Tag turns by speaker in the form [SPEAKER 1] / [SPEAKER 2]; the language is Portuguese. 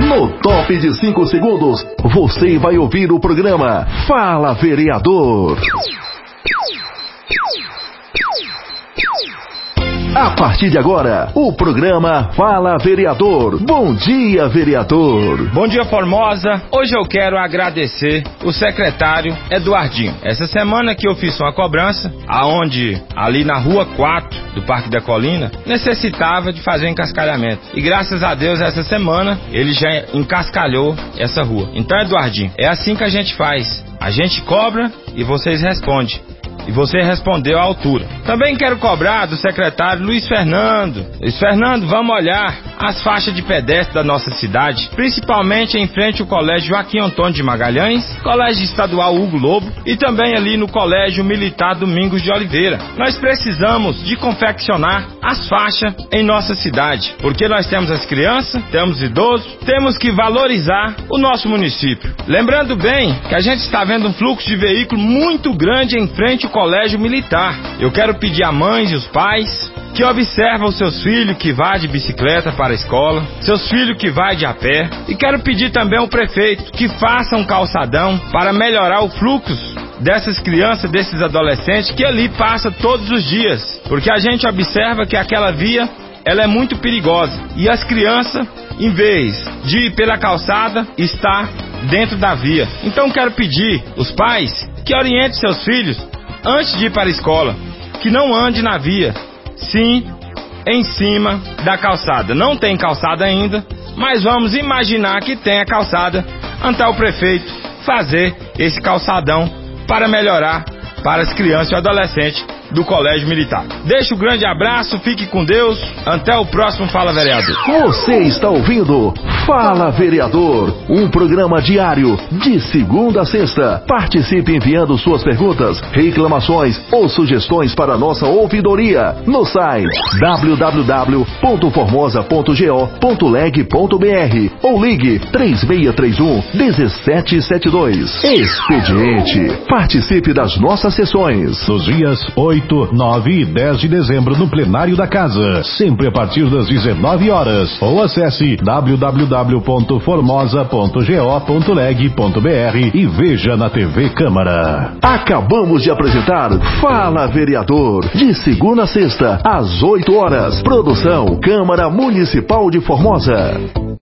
[SPEAKER 1] No top de 5 segundos, você vai ouvir o programa Fala Vereador. A partir de agora, o programa Fala Vereador. Bom dia, vereador.
[SPEAKER 2] Bom dia, Formosa. Hoje eu quero agradecer o secretário Eduardinho. Essa semana que eu fiz uma cobrança, aonde ali na rua 4 do Parque da Colina, necessitava de fazer encascalhamento. E graças a Deus, essa semana, ele já encascalhou essa rua. Então, Eduardinho, é assim que a gente faz. A gente cobra e vocês respondem. E você respondeu à altura. Também quero cobrar do secretário Luiz Fernando. Luiz Fernando, vamos olhar as faixas de pedestre da nossa cidade, principalmente em frente ao Colégio Joaquim Antônio de Magalhães, Colégio Estadual Hugo Lobo e também ali no Colégio Militar Domingos de Oliveira. Nós precisamos de confeccionar as faixas em nossa cidade, porque nós temos as crianças, temos idosos, temos que valorizar o nosso município. Lembrando bem que a gente está vendo um fluxo de veículo muito grande em frente ao Colégio Militar. Eu quero pedir a mães e os pais que observam os seus filhos que vão de bicicleta para a escola, seus filhos que vão de a pé, e quero pedir também ao prefeito que faça um calçadão para melhorar o fluxo dessas crianças, desses adolescentes que ali passam todos os dias, porque a gente observa que aquela via ela é muito perigosa e as crianças, em vez de ir pela calçada, está dentro da via. Então quero pedir os pais que orientem seus filhos antes de ir para a escola, que não ande na via, sim em cima da calçada. Não tem calçada ainda, mas vamos imaginar que tem a calçada, até o prefeito fazer esse calçadão para melhorar para as crianças e adolescentes do Colégio Militar. Deixo um grande abraço, fique com Deus, até o próximo Fala Vereador.
[SPEAKER 1] Você está ouvindo Fala Vereador, um programa diário de segunda a sexta. Participe enviando suas perguntas, reclamações ou sugestões para a nossa ouvidoria no site www.formosa.go.leg.br ou ligue 3631-1772. Expediente. Participe das nossas sessões.
[SPEAKER 3] Nos dias 8, 9 e 10 de dezembro no plenário da casa, sempre a partir das 19 horas. Ou acesse www.formosa.go.leg.br e veja na TV Câmara.
[SPEAKER 1] Acabamos de apresentar Fala Vereador, de segunda a sexta, às 8 horas. Produção Câmara Municipal de Formosa.